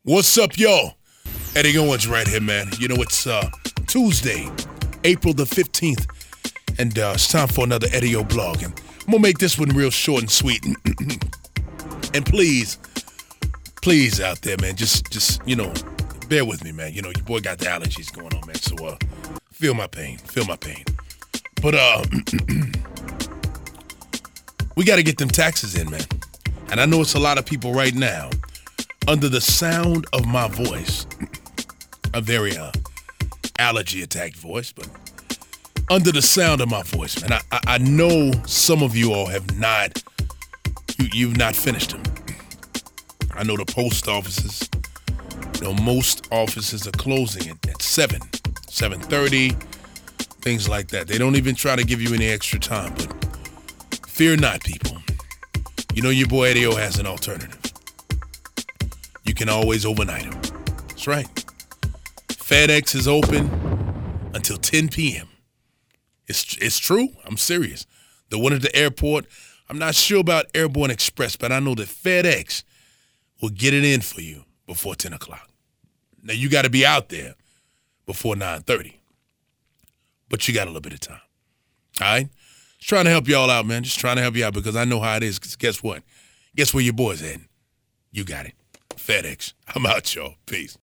What's up, y'all? Eddie Owens right here, man. You know, it's Tuesday, April the 15th, and it's time for another Eddie O blog. And I'm going to make this one real short and sweet. And please out there, man, just bear with me, man. You know, your boy got the allergies going on, man. So feel my pain. But we got to get them taxes in, man. And I know it's a lot of people right now under the sound of my voice, a very allergy attacked voice, but under the sound of my voice, man, I know some of you all have not, you've not finished them. I know the post offices, most offices are closing at 7:30, things like that. They don't even try to give you any extra time, but fear not, people. You know your boy Eddie O has an alternative. You can always overnight them. That's right. FedEx is open until 10 p.m. It's true. I'm serious. The one at the airport, I'm not sure about Airborne Express, but I know that FedEx will get it in for you before 10 o'clock. Now, you got to be out there before 9:30, but you got a little bit of time. All right? Just trying to help y'all out, man. Just trying to help you out because I know how it is. 'Cause guess what? Guess where your boy's at? You got it. FedEx. I'm out, y'all. Peace.